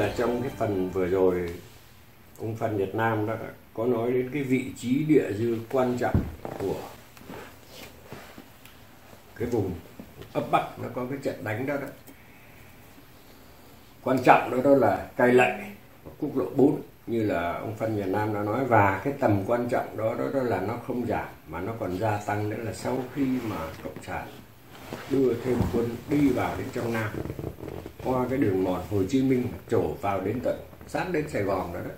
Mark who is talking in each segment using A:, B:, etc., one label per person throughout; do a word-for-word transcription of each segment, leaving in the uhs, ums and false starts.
A: là trong cái phần vừa rồi ông Phan Nhật Nam đã có nói đến cái vị trí địa dư quan trọng của cái vùng ấp Bắc, nó có cái trận đánh đó đó. Quan trọng đó, đó là Cai Lậy, quốc lộ bốn như là ông Phan Nhật Nam đã nói, và cái tầm quan trọng đó, đó đó là nó không giảm mà nó còn gia tăng, nữa là sau khi mà cộng sản đưa thêm quân đi vào đến trong Nam qua cái đường mòn Hồ Chí Minh trổ vào đến tận sát đến Sài Gòn đó, đó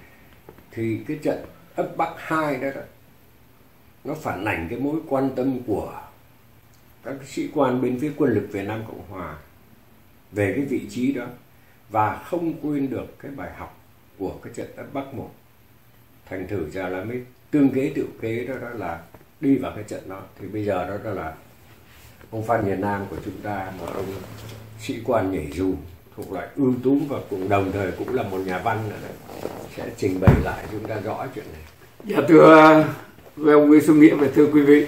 A: thì cái trận ấp Bắc hai đó, đó nó phản ảnh cái mối quan tâm của các sĩ quan bên phía quân lực Việt Nam Cộng Hòa về cái vị trí đó, và không quên được cái bài học của cái trận ấp Bắc một. Thành thử ra là mới tương kế tự kế đó, đó là đi vào cái trận đó. Thì bây giờ đó, đó là ông Phan Nhật Nam của chúng ta, một ông sĩ quan nhảy dù thuộc loại ưu tú và cũng đồng thời cũng là một nhà văn nữa đấy, sẽ trình bày lại chúng ta rõ chuyện này.
B: Dạ thưa với ông Nguyễn Xuân Nghĩa và thưa quý vị,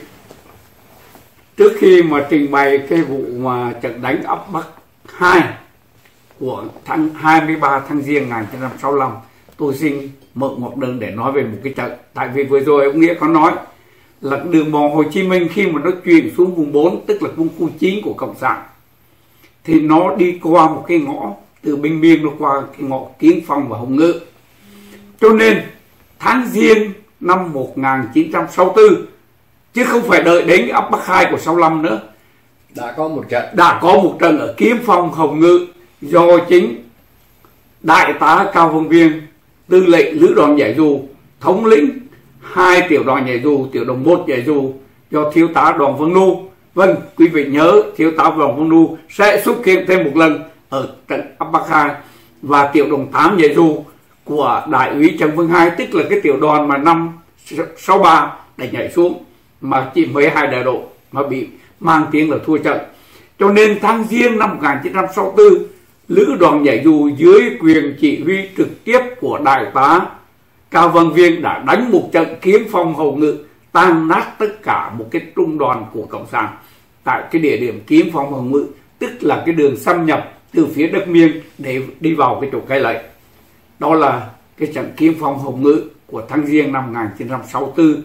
B: trước khi mà trình bày cái vụ mà trận đánh ấp Bắc hai của tháng hai mươi ba tháng Giêng một nghìn chín trăm sáu mươi lăm, tôi xin mượn một đơn để nói về một cái trận. Tại vì vừa rồi ông Nghĩa có nói là đường mòn Hồ Chí Minh khi mà nó chuyển xuống vùng bốn, tức là vùng khu chín của Cộng sản, thì nó đi qua một cái ngõ từ Bình Biên, nó qua cái ngõ Kiến Phong và Hồng Ngự. Cho nên tháng Giêng năm một nghìn chín trăm sáu mươi tư, chứ không phải đợi đến ấp Bắc hai của sáu mươi lăm nữa,
A: đã có một trận
B: đã có một trận ở Kiến Phong, Hồng Ngự, do chính đại tá Cao Văn Viên, tư lệnh lữ đoàn nhảy dù, thống lĩnh hai tiểu đoàn nhảy dù, tiểu đoàn một nhảy dù do thiếu tá Đoàn Văn Nu. Vâng, quý vị nhớ thiếu tá Đoàn Văn Nu sẽ xuất hiện thêm một lần ở trận ấp Bắc hai, và tiểu đoàn tám nhảy dù của đại úy Trần Văn Hai, tức là cái tiểu đoàn mà năm sáu ba đã nhảy xuống mà chỉ mười hai đại đội mà bị mang tiếng là thua trận. Cho nên tháng Giêng năm một nghìn chín trăm sáu mươi tư, lữ đoàn nhảy dù dưới quyền chỉ huy trực tiếp của đại tá Cao Văn Viên đã đánh một trận Kiến Phong Hồng Ngự, tan nát tất cả một cái trung đoàn của Cộng sản tại cái địa điểm Kiến Phong Hồng Ngự, tức là cái đường xâm nhập từ phía đất Miên để đi vào cái chỗ Cai Lậy. Đó là cái trận Kiến Phong Hồng Ngự của tháng Giêng năm một nghìn chín trăm sáu mươi tư,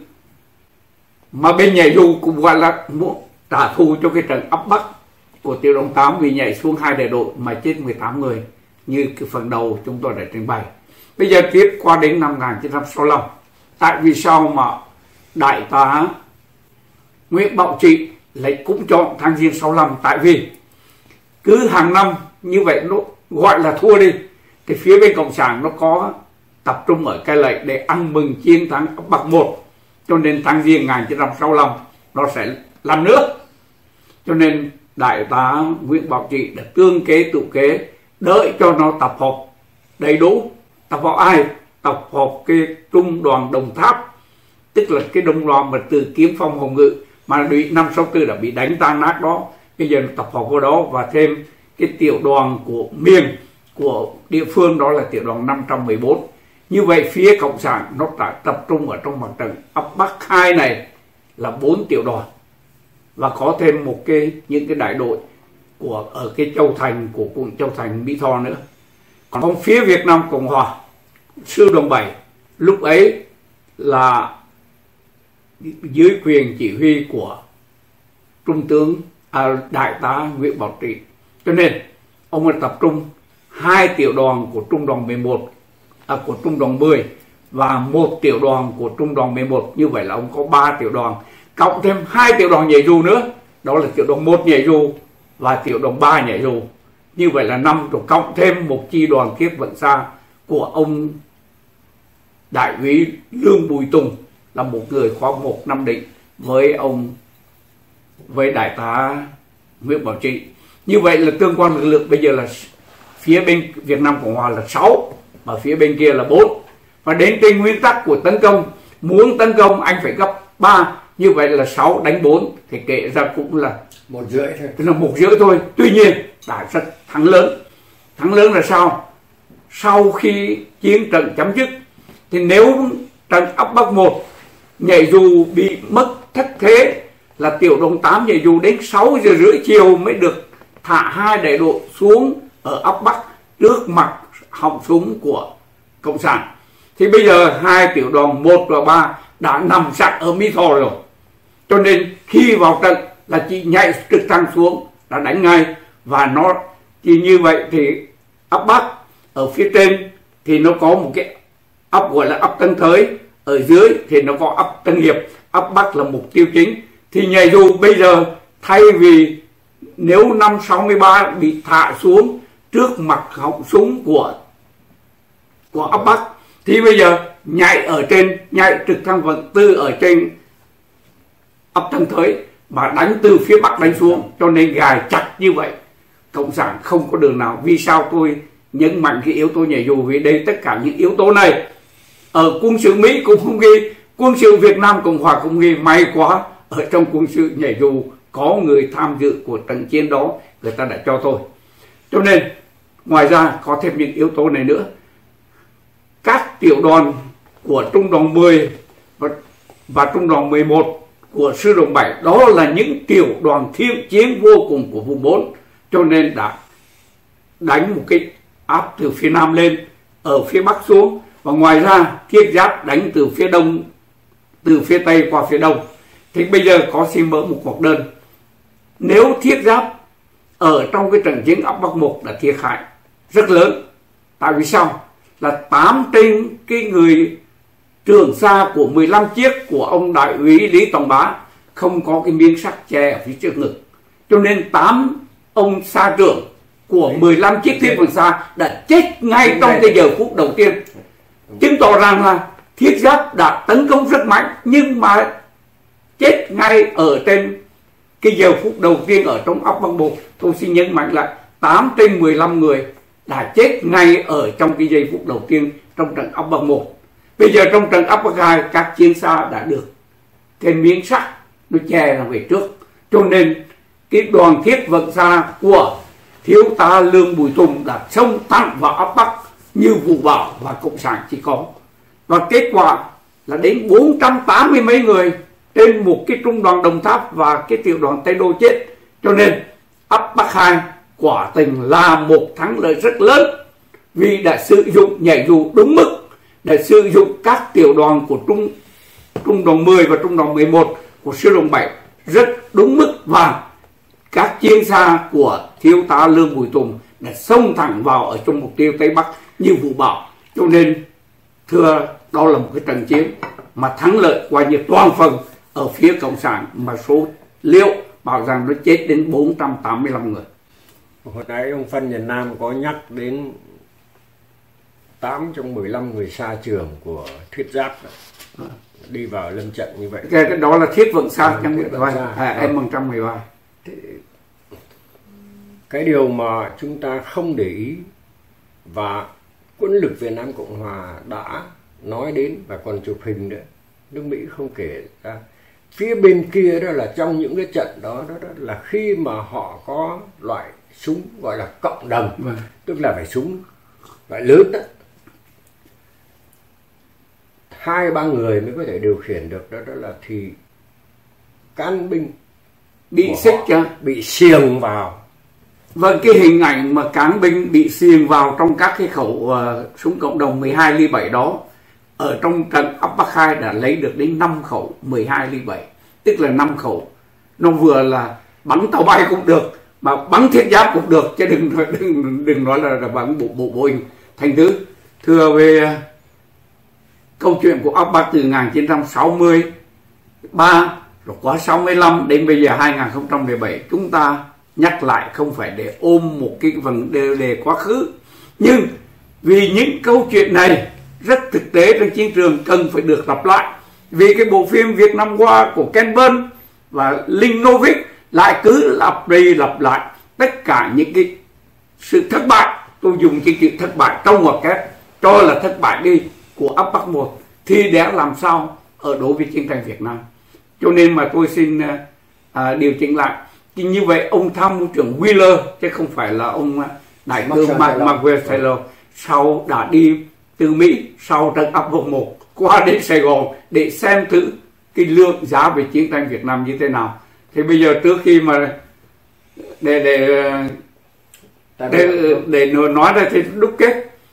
B: mà bên nhảy dù cũng gọi là muốn trả thù cho cái trận ấp Bắc của tiểu đoàn tám vì nhảy xuống hai đại đội mà chết mười tám người như cái phần đầu chúng tôi đã trình bày. Bây giờ tiếp qua đến năm một nghìn chín trăm sáu mươi lăm, tại vì sao mà đại tá Nguyễn Bảo Trị lại cũng chọn tháng Giêng sáu mươi lăm? Tại vì cứ hàng năm như vậy, nó gọi là thua đi, thì phía bên Cộng sản nó có tập trung ở Cai Lậy để ăn mừng chiến thắng ấp Bắc một, cho nên tháng Giêng một nghìn chín trăm sáu mươi lăm nó sẽ làm nữa. Cho nên đại tá Nguyễn Bảo Trị đã tương kế tự kế, đợi cho nó tập hợp đầy đủ. Tập hợp ai? Tập hợp cái trung đoàn Đồng Tháp, tức là cái đông đoàn mà từ Kiến Phong Hồng Ngự mà bị năm sáu tư đã bị đánh tan nát đó, bây giờ tập hợp vào đó, và thêm cái tiểu đoàn của miền của địa phương, đó là tiểu đoàn năm trăm mười bốn. Như vậy phía Cộng sản nó đã tập trung ở trong mặt trận ấp Bắc hai này là bốn tiểu đoàn, và có thêm một cái những cái đại đội của ở cái Châu Thành, của quận Châu Thành, Mỹ Tho nữa. Còn phía Việt Nam Cộng Hòa, sư đoàn bảy lúc ấy là dưới quyền chỉ huy của trung tướng à, đại tá Nguyễn Bảo Trị, cho nên ông đã tập trung hai tiểu đoàn của trung đoàn mười một, à, của trung đoàn mười và một tiểu đoàn của trung đoàn mười một. Như vậy là ông có ba tiểu đoàn, cộng thêm hai tiểu đoàn nhảy dù nữa, đó là tiểu đoàn một nhảy dù và tiểu đoàn ba nhảy dù. Như vậy là năm, rồi cộng thêm một chi đoàn Kiếp Vận Xa của ông đại úy Lương Bùi Tùng, là một người khóa một Nam Định với ông với đại tá Nguyễn Bảo Trị. Như vậy là tương quan lực lượng bây giờ là phía bên Việt Nam Cộng Hòa là sáu, mà phía bên kia là bốn. Và đến trên nguyên tắc của tấn công, muốn tấn công anh phải gấp ba, như vậy là sáu đánh bốn thì kể ra cũng là
A: một rưỡi thôi,
B: là một rưỡi thôi. Tuy nhiên đã rất thắng lớn. Thắng lớn là sao? Sau khi chiến trận chấm dứt thì nếu trận ấp Bắc một nhảy dù bị mất thất thế, là tiểu đoàn tám nhảy dù đến sáu giờ rưỡi chiều mới được thả hai đại đội xuống ở ấp Bắc trước mặt họng súng của cộng sản. Thì bây giờ hai tiểu đoàn một và ba đã nằm sẵn ở Mỹ Tho rồi, cho nên khi vào trận là chỉ nhảy trực thăng xuống đã đánh ngay. Và nó chỉ như vậy thì ấp Bắc ở phía trên thì nó có một cái ấp gọi là ấp Tân Thới, ở dưới thì nó có ấp Tân Hiệp. Ấp Bắc là mục tiêu chính. Thì nhảy dù bây giờ thay vì nếu năm sáu mươi ba bị thả xuống trước mặt họng súng của của ấp Bắc, thì bây giờ nhảy ở trên, nhảy trực thăng vận tư ở trên ấp Tân Thới mà đánh từ phía Bắc đánh xuống, cho nên gài chặt như vậy. Cộng sản không có đường nào. Vì sao tôi nhấn mạnh cái yếu tố nhảy dù? Vì đây tất cả những yếu tố này ở quân sự Mỹ cũng không ghi, quân sự Việt Nam Cộng Hòa cũng ghi. May quá ở trong quân sự nhảy dù có người tham dự của trận chiến đó, người ta đã cho tôi. Cho nên ngoài ra có thêm những yếu tố này nữa. Các tiểu đoàn của trung đoàn mười và, và trung đoàn mười một của sư đoàn bảy đó là những tiểu đoàn thiện chiến vô cùng của vùng bốn, cho nên đã đánh một cái áp từ phía nam lên ở phía bắc xuống. Và ngoài ra thiết giáp đánh từ phía đông, từ phía tây qua phía đông. Thì bây giờ có xin mở một cuộc đơn. Nếu thiết giáp ở trong cái trận chiến ấp Bắc một đã thiệt hại rất lớn. Tại vì sao? Là tám trên cái người trường xa của mười lăm chiếc của ông đại úy Lý Tòng Bá không có cái miếng sắt che ở phía trước ngực, cho nên tám ông xa trưởng của mười lăm chiếc thiết vườn xa đã chết ngay trong cái giờ phút đầu tiên, chứng tỏ rằng là thiết giáp đã tấn công rất mạnh nhưng mà chết ngay ở trên cái giờ phút đầu tiên ở trong ấp Bắc một. Tôi xin nhấn mạnh lại, tám trên mười lăm người đã chết ngay ở trong cái giây phút đầu tiên trong trận ấp Bắc một. Bây giờ trong trận ấp Bắc hai, các chiến xa đã được cái miếng sắt nó che ra về trước, cho nên cái đoàn thiết vận xa của thiếu tá Lương Bùi Tùng đã xông thẳng vào ấp Bắc như vụ bão và cộng sản chỉ có. Và kết quả là đến bốn trăm tám mươi mấy người trên một cái trung đoàn Đồng Tháp và cái tiểu đoàn Tây Đô chết. Cho nên ấp Bắc hai quả tình là một thắng lợi rất lớn, vì đã sử dụng nhảy dù đúng mức, để sử dụng các tiểu đoàn của trung trung đoàn mười và trung đoàn mười một của sư đoàn bảy rất đúng mức, và các chiến xa của thiếu tá Lương Bùi Tùng đã xông thẳng vào ở trong mục tiêu Tây Bắc như vụ bão. Cho nên thưa, đó là một cái trận chiến mà thắng lợi qua như toàn phần ở phía cộng sản, mà số liệu bảo rằng nó chết đến bốn trăm tám mươi lăm người.
A: Hồi nãy ông Phân Nhật Nam có nhắc đến tám trong mười lăm người xa trường của thiết giáp đó, đi vào lâm trận như vậy.
B: Cái đó là thiết vận xa trong mười ba, à, em một trăm mười ba.
A: Cái điều mà chúng ta không để ý và quân lực Việt Nam Cộng Hòa đã nói đến và còn chụp hình nữa, nước Mỹ không kể ra. Phía bên kia đó là trong những cái trận đó, đó, đó là khi mà họ có loại súng gọi là cộng đồng, vâng. Tức là phải súng loại lớn đó, hai ba người mới có thể điều khiển được đó, đó là thì cán binh
B: bị xích cho
A: bị xiềng vào.
B: Vâng, cái hình ảnh mà cán binh bị xiềng vào trong các cái khẩu uh, súng cộng đồng mười hai ly bảy đó, ở trong trận ấp Bắc hai đã lấy được đến năm khẩu mười hai ly bảy, tức là năm khẩu. Nó vừa là bắn tàu bay cũng được, mà bắn thiết giáp cũng được, chứ đừng đừng đừng nói là, là bắn bộ bộ Boeing. Thành thứ thưa về uh, câu chuyện của ấp Bắc từ một nghìn chín trăm sáu mươi ba rồi qua sáu mươi lăm đến bây giờ hai nghìn không trăm mười bảy, chúng ta nhắc lại không phải để ôm một cái vấn đề, đề quá khứ, nhưng vì những câu chuyện này rất thực tế trên chiến trường cần phải được lặp lại. Vì cái bộ phim Việt Nam qua của Ken Burns và Linh Novick lại cứ lặp đi lặp lại tất cả những cái sự thất bại, tôi dùng cái chữ thất bại trong ngoặc kép cho là thất bại đi, của ấp Bắc một, thì để làm sao ở đối với chiến tranh Việt Nam. Cho nên mà tôi xin à, điều chỉnh lại. Thì như vậy ông tham mưu trưởng Wheeler, chứ không phải là ông đại tướng Maxwell Taylor, sau đã đi từ Mỹ sau trận ấp Bắc một qua đến Sài Gòn để xem thử cái lượng giá về chiến tranh Việt Nam như thế nào. Thì bây giờ trước khi mà để để để, để nói ra thì đúc kết,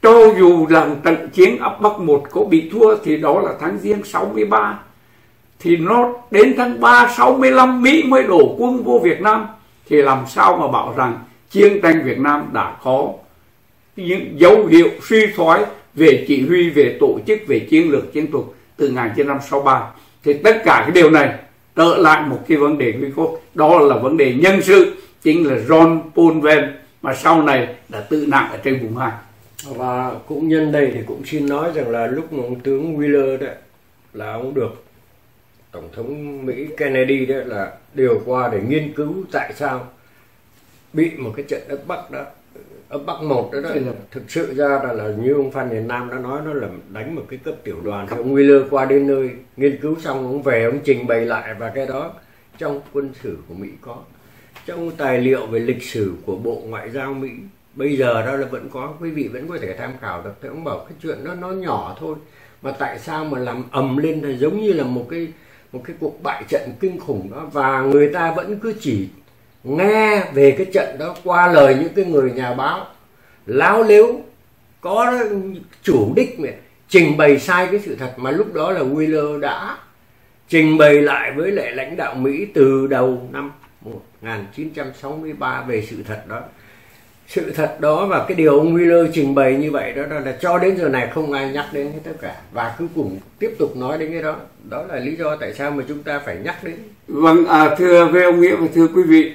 B: Cho dù rằng trận chiến ấp Bắc một có bị thua thì đó là tháng Giêng sáu mươi ba, thì nó đến tháng ba sáu mươi lăm Mỹ mới đổ quân vô Việt Nam, thì làm sao mà bảo rằng chiến tranh Việt Nam đã có những dấu hiệu suy thoái về chỉ huy, về tổ chức, về chiến lược chiến thuật từ một nghìn chín trăm sáu mươi ba. Thì tất cả cái điều này trở lại một cái vấn đề nguy cốt, đó là vấn đề nhân sự, chính là John Paul Vane mà sau này đã tự nạn ở trên vùng hai.
A: Và cũng nhân đây thì cũng xin nói rằng là lúc mà ông tướng Wheeler đấy là ông được Tổng thống Mỹ Kennedy đấy là điều qua để nghiên cứu tại sao bị một cái trận ấp Bắc đó, ấp Bắc một đó, đó. Thực sự ra là, là như ông Phan Việt Nam đã nói, nó là đánh một cái cấp tiểu đoàn. Thì ông Wheeler qua đến nơi nghiên cứu xong, ông về ông trình bày lại, và cái đó trong quân sử của Mỹ có, trong tài liệu về lịch sử của Bộ Ngoại giao Mỹ bây giờ đó là vẫn có, quý vị vẫn có thể tham khảo được. Thì ông bảo cái chuyện đó nó nhỏ thôi, mà tại sao mà làm ầm lên là giống như là một cái một cái cuộc bại trận kinh khủng đó, và người ta vẫn cứ chỉ nghe về cái trận đó qua lời những cái người nhà báo láo lếu có chủ đích mà trình bày sai cái sự thật, mà lúc đó là Wheeler đã trình bày lại với lại lãnh đạo Mỹ từ đầu năm một nghìn chín trăm sáu mươi ba về sự thật đó. Sự thật đó và cái điều ông Wheeler trình bày như vậy đó, đó là cho đến giờ này không ai nhắc đến hết tất cả, và cứ cùng tiếp tục nói đến cái đó. Đó là lý do tại sao mà chúng ta phải nhắc đến.
B: Vâng, à, thưa với ông Nghĩa và thưa quý vị,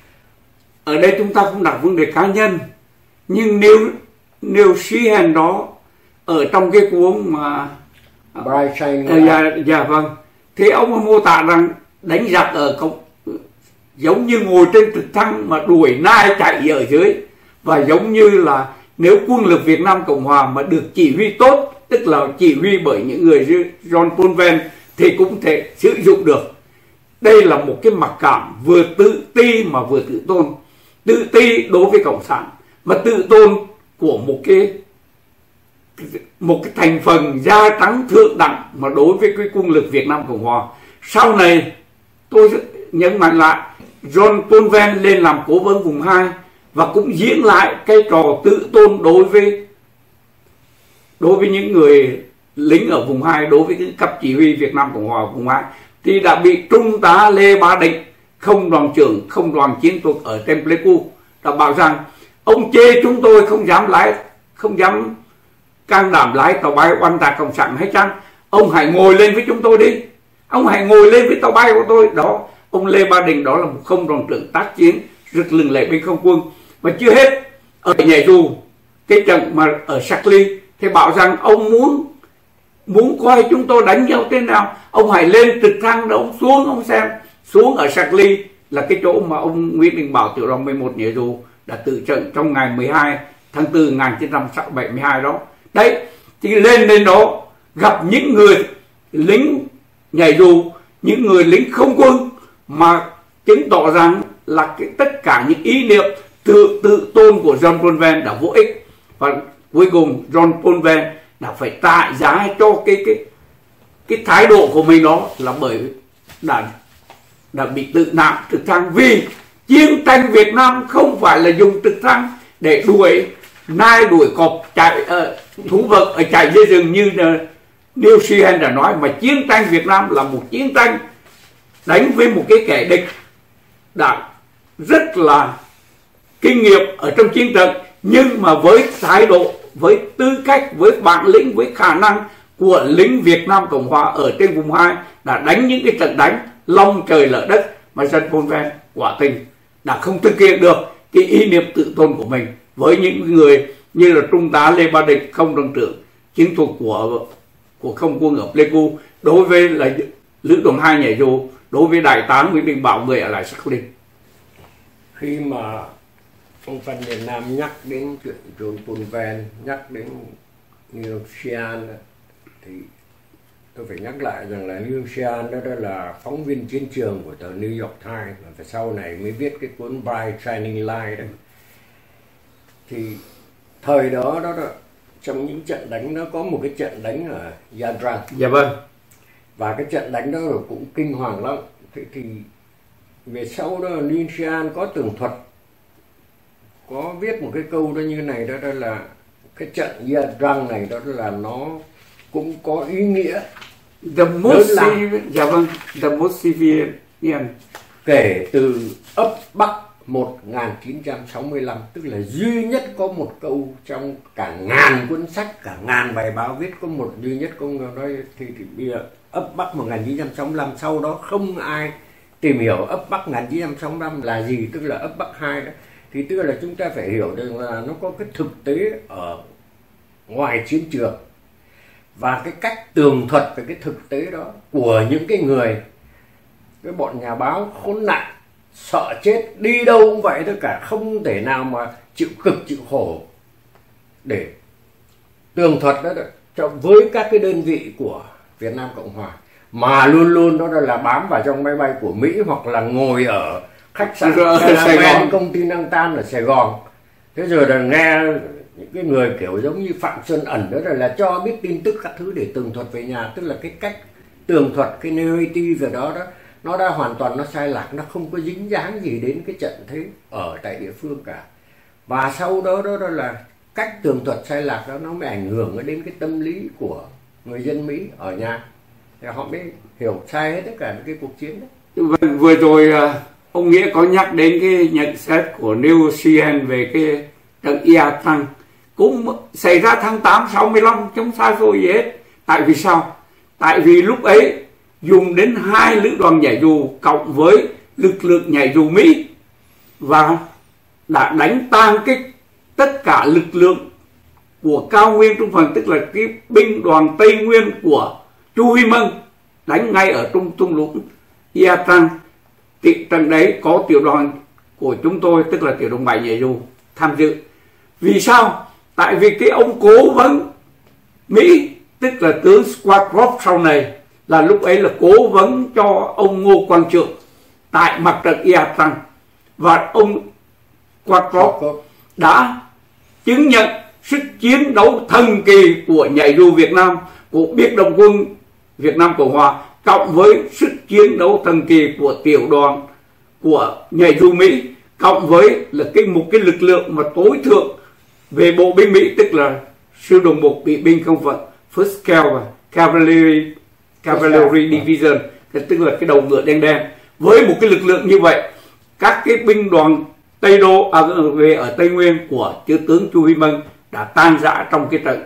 B: ở đây chúng ta không đặt vấn đề cá nhân, nhưng nếu nếu Sheehan đó ở trong cái cuốn mà
A: Bright Shining
B: à, dạ, dạ vâng, thì ông mô tả rằng đánh giặc ở công giống như ngồi trên trực thăng mà đuổi nai chạy ở dưới, và giống như là nếu quân lực Việt Nam Cộng Hòa mà được chỉ huy tốt, tức là chỉ huy bởi những người như John Paul Vane, thì cũng thể sử dụng được. Đây là một cái mặc cảm vừa tự ti mà vừa tự tôn. Tự ti đối với Cộng sản, mà tự tôn của một cái một cái thành phần da trắng thượng đẳng mà đối với cái quân lực Việt Nam Cộng Hòa. Sau này tôi nhấn mạnh lại, John Paul Vane lên làm cố vấn vùng hai và cũng diễn lại cái trò tự tôn đối với đối với những người lính ở vùng hai, đối với cái cấp chỉ huy Việt Nam Cộng Hòa vùng hai, thì đã bị Trung tá Lê Bá Định, không đoàn trưởng không đoàn chiến thuật ở trên Pleiku, đã bảo rằng ông chê chúng tôi không dám lái, không dám can đảm lái tàu bay oanh tạc Cộng sản hay chăng? Ông hãy ngồi lên với chúng tôi đi, ông hãy ngồi lên với tàu bay của tôi. Đó, ông Lê Bá Định đó là một không đoàn trưởng tác chiến rất lừng lẫy bên không quân. Và chưa hết, ở nhảy dù cái trận mà ở Sackley thì bảo rằng ông muốn muốn coi chúng tôi đánh nhau thế nào, ông hãy lên trực thăng đó, ông xuống ông xem. Xuống ở Sackley là cái chỗ mà ông Nguyễn Đình Bảo, tiểu đoàn mười một nhảy dù đã tự trận trong ngày mười hai tháng tư năm một nghìn chín trăm bảy mươi hai đó. Đấy, thì lên đến đó gặp những người lính nhảy dù, những người lính không quân, mà chứng tỏ rằng là cái, tất cả những ý niệm tự tự tôn của John Paul Vane đã vô ích, và cuối cùng John Paul Vane đã phải trả giá cho cái cái cái thái độ của mình, đó là bởi đã đã bị tự nạn trực thăng. Vì chiến tranh Việt Nam không phải là dùng trực thăng để đuổi nai đuổi cọp chạy uh, thú vật ở chạy dưới rừng như uh, Neil Sheehan đã nói, mà chiến tranh Việt Nam là một chiến tranh đánh với một cái kẻ địch đã rất là kinh nghiệm ở trong chiến trận, nhưng mà với thái độ, với tư cách, với bản lĩnh, với khả năng của lính Việt Nam Cộng Hòa ở trên vùng hai đã đánh những cái trận đánh long trời lở đất, mà John Paul Vane quả tình đã không thực hiện được cái ý niệm tự tôn của mình với những người như là Trung tá Lê Bá Định, không đoàn trưởng chiến thuật của của không quân ở Pleiku, đối với là lữ đoàn hai nhảy dù, đối với đại tá Nguyễn Đình Bảo, người ở lại Sackley.
A: Khi mà ông Phan Việt Nam nhắc đến chuyện John Paul Vane, nhắc đến Neil Sheehan, thì tôi phải nhắc lại rằng là Neil Sheehan đó, đó là phóng viên chiến trường của tờ New York Times, và sau này mới viết cái cuốn Bright Shining Light đó. Thì thời đó đó, đó trong những trận đánh nó có một cái trận đánh ở Yadran.
B: Dạ vâng.
A: Và cái trận đánh đó cũng kinh hoàng lắm. Thì, thì về sau đó Neil Sheehan có tường thuật, có viết một cái câu đó như này, đó, đó là cái trận Ia Drang này đó là nó cũng có ý nghĩa
B: The most severe, dạ vâng, the most severe, yeah.
A: Kể từ ấp Bắc một nghìn chín trăm sáu mươi lăm, tức là duy nhất có một câu trong cả ngàn cuốn sách, cả ngàn bài báo viết, có một duy nhất câu nói thì, thì bây giờ ấp Bắc một nghìn chín trăm sáu mươi lăm, sau đó không ai tìm hiểu ấp Bắc một nghìn chín trăm sáu mươi lăm là gì, tức là ấp Bắc hai đó. Thì tức là chúng ta phải hiểu được là nó có cái thực tế ở ngoài chiến trường và cái cách tường thuật về cái thực tế đó của những cái người, cái bọn nhà báo khốn nạn, sợ chết, đi đâu cũng vậy, tất cả không thể nào mà chịu cực chịu khổ để tường thuật đó cho với các cái đơn vị của Việt Nam Cộng Hòa, mà luôn luôn đó là bám vào trong máy bay của Mỹ hoặc là ngồi ở khách sạn Sài Gòn, công ty năng tan ở Sài Gòn. Thế rồi là nghe những cái người kiểu giống như Phạm Xuân Ẩn đó là, là cho biết tin tức các thứ để tường thuật về nhà, tức là cái cách tường thuật, cái narrative rồi đó đó nó đã hoàn toàn nó sai lạc, nó không có dính dáng gì đến cái trận thế ở tại địa phương cả. Và sau đó đó, đó là cách tường thuật sai lạc đó nó mới ảnh hưởng đến cái tâm lý của người dân Mỹ ở nhà, thì họ mới hiểu sai hết tất cả những cái cuộc chiến đó.
B: Vâng, vừa rồi ông Nghĩa có nhắc đến cái nhận xét của Neil Sheehan về cái trận Ia Drang cũng xảy ra tháng tám sáu mươi lăm, chống xa xôi gì hết. Tại vì sao? Tại vì lúc ấy dùng đến hai lữ đoàn nhảy dù cộng với lực lượng nhảy dù Mỹ và đã đánh tan cái tất cả lực lượng của cao nguyên trung phần, tức là cái binh đoàn Tây Nguyên của Chu Huy Mông đánh ngay ở trung thung lũng Ia Drang. Trận đấy có tiểu đoàn của chúng tôi, tức là tiểu đoàn bảy nhảy dù tham dự. Vì sao? Tại vì cái ông cố vấn Mỹ, tức là tướng Scowcroft sau này, là lúc ấy là cố vấn cho ông Ngô Quang Trượng tại mặt trận Ia Drang, và ông Scowcroft đã chứng nhận sức chiến đấu thần kỳ của nhảy dù Việt Nam, của biệt động quân Việt Nam Cộng Hòa, cộng với sức chiến đấu thần kỳ của tiểu đoàn của nhảy dù Mỹ, cộng với là cái một cái lực lượng mà tối thượng về bộ binh Mỹ, tức là sư đoàn một bị binh không vận First Cavalry Cavalry Division, tức là cái đầu ngựa đen đen. Với một cái lực lượng như vậy, các cái binh đoàn Tây Đô à, về ở Tây Nguyên của chư tướng Chu Huy Mông đã tan rã trong cái trận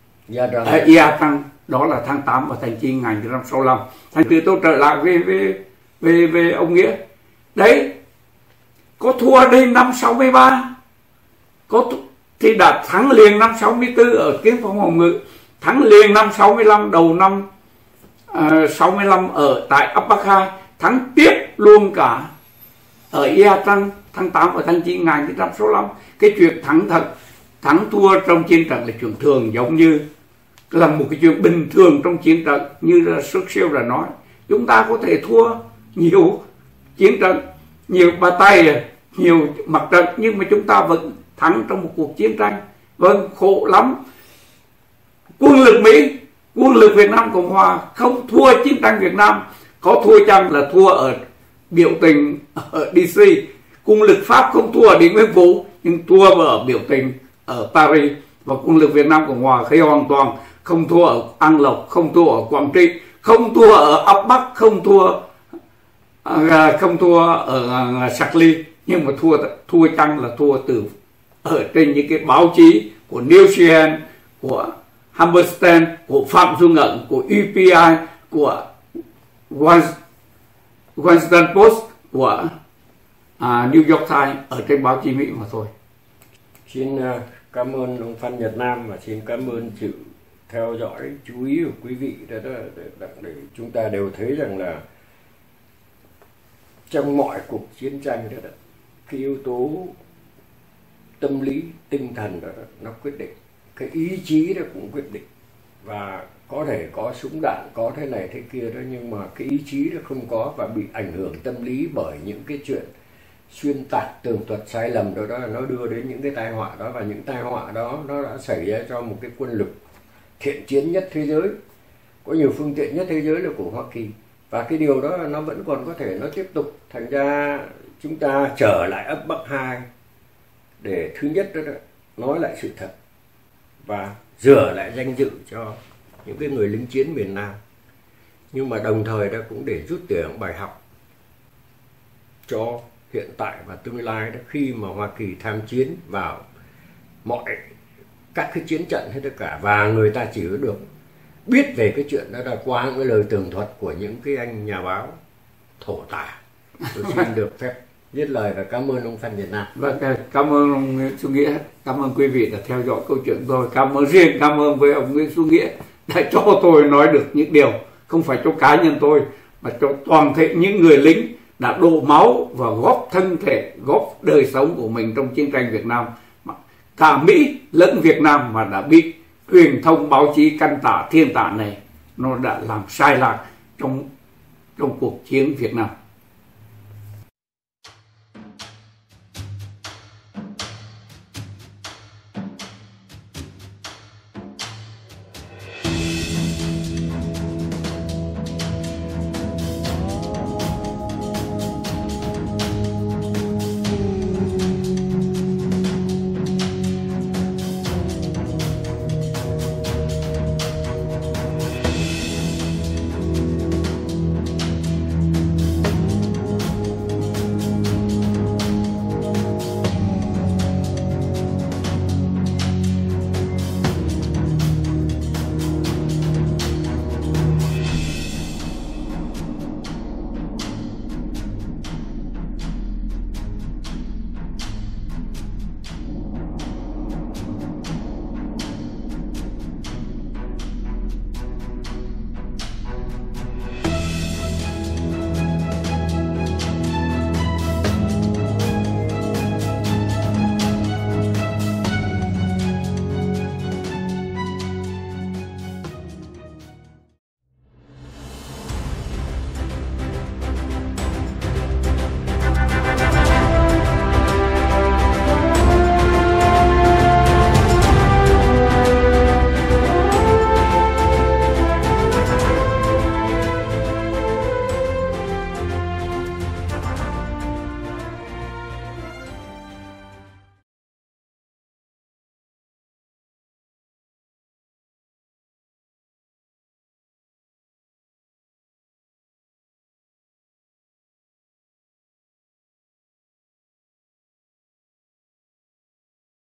B: Ia Drang, đó là tháng tám và tháng chín năm một nghìn chín trăm sáu mươi lăm. Thành từ tôi trở lại về về về về ông Nghĩa đấy, có thua đây năm sáu mươi ba, có thì đã thắng liền năm sáu mươi tư ở Kiến Phong Hồng Ngự, thắng liền năm sáu mươi lăm, đầu năm uh, sáu mươi lăm ở tại ấp Bắc hai, thắng tiếp luôn cả ở Ia Drang tháng tám và tháng chín năm một nghìn chín trăm sáu mươi lăm. Cái chuyện thắng thật, thắng thua trong chiến trận là chuyện thường, giống như là một cái chuyện bình thường trong chiến trận. Như là Churchill đã nói, chúng ta có thể thua nhiều chiến trận, nhiều bà tay, nhiều mặt trận, nhưng mà chúng ta vẫn thắng trong một cuộc chiến tranh. Vâng, khổ lắm. Quân lực Mỹ, quân lực Việt Nam Cộng Hòa không thua chiến tranh Việt Nam, có thua chăng là thua ở biểu tình ở đê xê. Quân lực Pháp không thua ở Điện Biên Phủ, nhưng thua ở biểu tình ở Paris. Và quân lực Việt Nam Cộng Hòa khi hoàn toàn không thua ở An Lộc, không thua ở Quảng Trị, không thua ở ấp Bắc, không thua không thua ở Sạc Ly, nhưng mà thua thua chăng là thua từ ở trên những cái báo chí của Neil Sheehan, của Hammerstein, của Phạm Xuân Ẩn, của u pê i, của Washington Post, của uh, New York Times, ở trên báo chí Mỹ mà thôi.
A: Xin uh, cảm ơn ông Phan Nhật Nam và xin cảm ơn sự theo dõi chú ý của quý vị. Để, để, để, để chúng ta đều thấy rằng là trong mọi cuộc chiến tranh đó, đó cái yếu tố tâm lý, tinh thần đó, đó nó quyết định, cái ý chí đó cũng quyết định. Và có thể có súng đạn, có thế này thế kia đó, nhưng mà cái ý chí nó không có và bị ảnh hưởng tâm lý bởi những cái chuyện xuyên tạc, tường thuật sai lầm đó, đó nó đưa đến những cái tai họa đó. Và những tai họa đó nó đã xảy ra cho một cái quân lực thiện chiến nhất thế giới, có nhiều phương tiện nhất thế giới là của Hoa Kỳ. Và cái điều đó nó vẫn còn có thể nó tiếp tục. Thành ra chúng ta trở lại ấp Bắc hai để thứ nhất đó, đó nói lại sự thật, và rửa lại danh dự cho những cái người lính chiến miền Nam. Nhưng mà đồng thời đó cũng để rút tiền bài học cho hiện tại và tương lai đó, khi mà Hoa Kỳ tham chiến vào mọi các cái chiến trận hết tất cả, và người ta chỉ có được biết về cái chuyện đó là qua những cái lời tường thuật của những cái anh nhà báo thổ tả. Tôi xin được phép viết lời và cảm ơn ông Phan Việt Nam.
B: Vâng, cảm ơn ông Nguyễn Xuân Nghĩa, cảm ơn quý vị đã theo dõi câu chuyện tôi. Cảm ơn riêng cảm ơn với ông Nguyễn Xuân Nghĩa đã cho tôi nói được những điều không phải cho cá nhân tôi mà cho toàn thể những người lính đã đổ máu và góp thân thể, góp đời sống của mình trong chiến tranh Việt Nam, cả Mỹ lẫn Việt Nam, mà đã bị truyền thông báo chí căn tả thiên tả này nó đã làm sai lạc trong trong cuộc chiến Việt Nam.